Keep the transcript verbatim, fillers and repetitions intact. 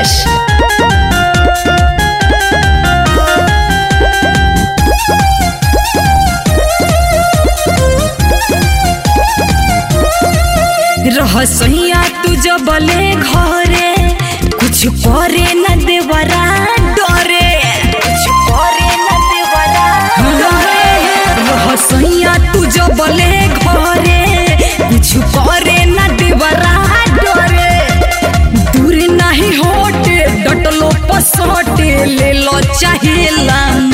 Rajesh. रहसैया तू जबले घरे कुछ करे न देवरा डरे कुछ करे न देवरा डरे रहसैया तू जबले घरे कुछ करे न देवरा डरे दूर नहीं होटे डटलो पसोटे ले लो चाहिए